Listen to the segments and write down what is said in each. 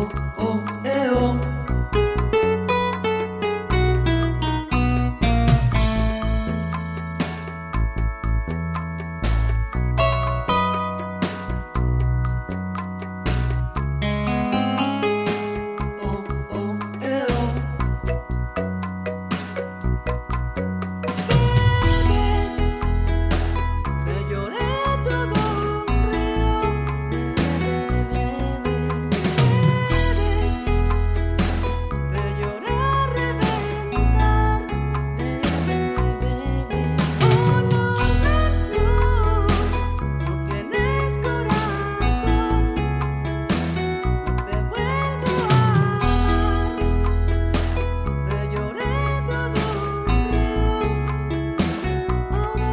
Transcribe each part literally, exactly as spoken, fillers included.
oh, oh, eh, oh. Oh, oh, eh, oh. Te lloré todo un río. Te lloré a reventar. Oh, no, no, no, no tienes corazón. No te vuelvo a amar. Te lloré todo un río. Ahora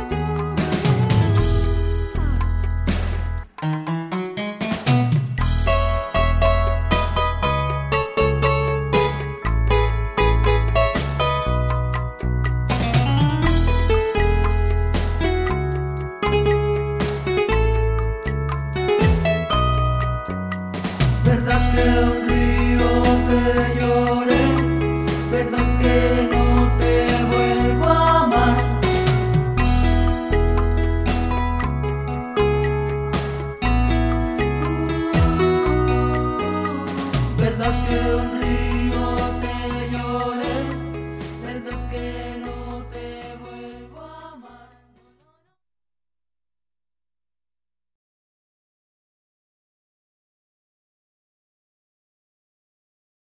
verdad que un río te lloré, verdad que no te vuelvo a amar. Verdad que un